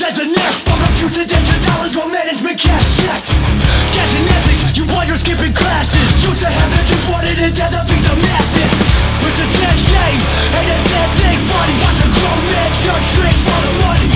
says the next. Don't refuse to dance for dollars while management cash checks. Catching ethics, you boys are skipping classes. Used to have it, just wanted it dead to beat the masses. It's a damn shame, ain't a damn thing funny. Watch a grown man church tricks for the money.